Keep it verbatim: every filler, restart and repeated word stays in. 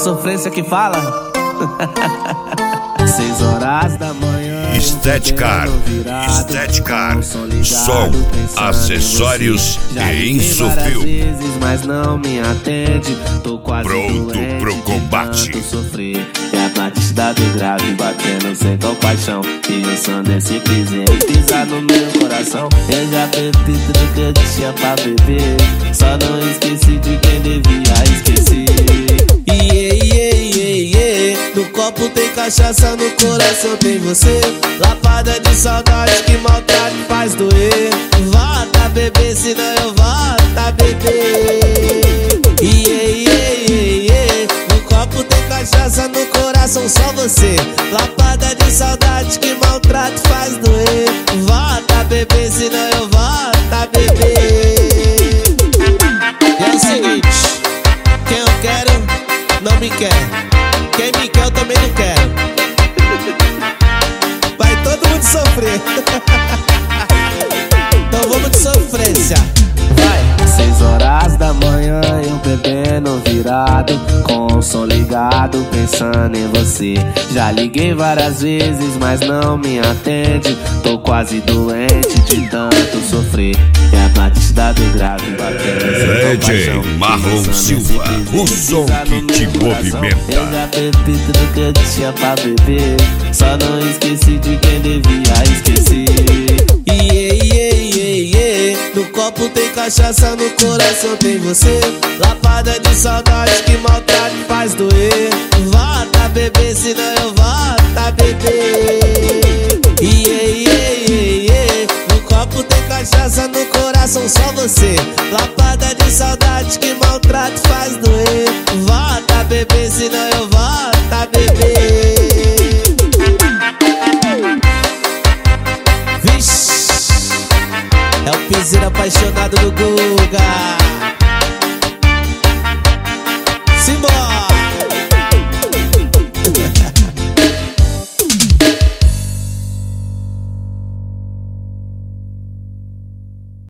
sofrência que fala. Seis horas da manhã. Estética, Estética, som, acessórios e insufil. Mas não me atende. Tô quase pronto pro combate. Sofrer. E a batida do grave batendo sem compaixão. E o som desse piseiro pisar no meu coração. Eu já bebi tudo que eu tinha pra beber. Só não esqueci de quem devia esquecer. Yeah, yeah, yeah, yeah. No copo tem cachaça, no coração tem você. Lapada de saudade que maltrata e faz doer. Volta beber, senão eu volto a beber. Yeah, yeah, yeah, yeah. No copo tem cachaça, no coração só você. Lapada de saudade que maltrata e faz doer. Volta beber, senão eu volto a beber. E é o seguinte, quem eu quero não me quer. Quem me quer eu também não quero. Vai todo mundo sofrer. Então vamos de sofrência. Vai. Seis horas da manhã eu bebendo virado, com o som ligado pensando em você. Já liguei várias vezes mas não me atende. Tô quase doente de tanto sofrer. E a batida do grave batendo. D J Marlon Silva, o som que te movimenta. Eu já bebi tudo que eu tinha pra beber. Só não esqueci de quem devia esquecer. Yeah, yeah, yeah, yeah. No copo tem cachaça, no coração tem você. Lapada de saudade que maltrata e faz doer. Volta beber, senão eu volto a beber. Yeah, yeah, yeah, yeah. No copo tem cachaça, no coração só você. Lapada de saudade que maltrata e faz doer. Volta beber, senão eu volto a beber. Vixe, é o piseiro apaixonado do Guga.